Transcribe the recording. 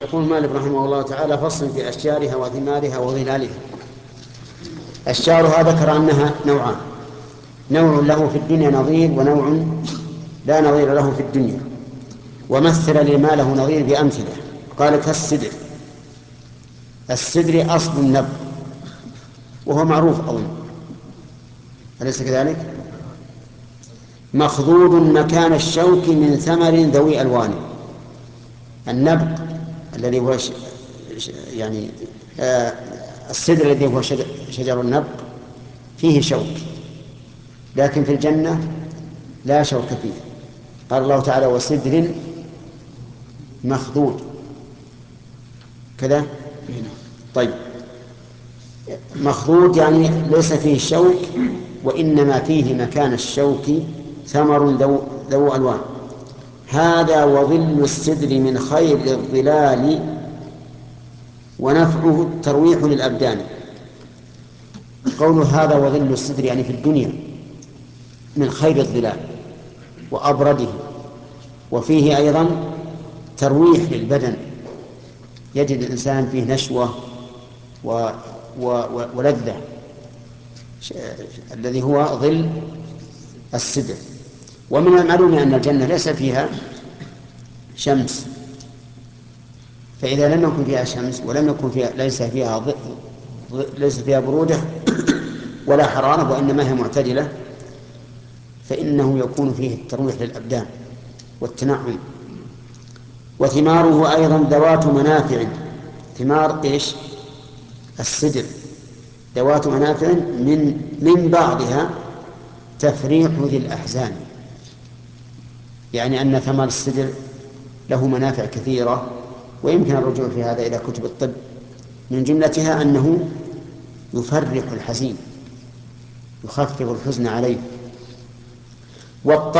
يقول مالك رحمه الله تعالى: فصل في أشجارها وثمارها وظلالها. أشجارها ذكر أنها نوعان: نوع له في الدنيا نظير، ونوع لا نظير له في الدنيا. ومثل لما له نظير بأمثلة، قال: كالسدر. السدر أصل النبض، وهو معروف أظن، أليس كذلك؟ مخضوض مكان الشوك من ثمر ذوي ألوان. النبض الذي هو يعني السدر الذي هو شجر النبض فيه شوك، لكن في الجنة لا شوك فيه. قال الله تعالى: وسدر مخضود كذا. طيب، مخضود يعني ليس فيه شوك، وإنما فيه مكان الشوك ثمر ذو ألوان. هذا وظل السدر من خير الظلال، ونفعه الترويح للأبدان. قول هذا وظل السدر يعني في الدنيا من خير الظلال وأبرده، وفيه أيضا ترويح للبدن، يجد الإنسان فيه نشوة ولذة، الذي هو ظل السدر. ومن المعلوم أن الجنة ليس فيها شمس، فإذا لم يكن فيها شمس ولم يكن فيها ليس فيها برودة ولا حرارة، وإنما هي معتدلة، فإنه يكون فيه الترويح للأبدان والتنعم. وثماره أيضا ذوات منافع. ثمار إيش؟ السدر ذوات منافع، من بعضها تفريح ذي الأحزان، يعني أن ثمر السدر له منافع كثيرة، ويمكن الرجوع في هذا إلى كتب الطب. من جملتها أنه يفرح الحزين، يخفف الحزن عليه.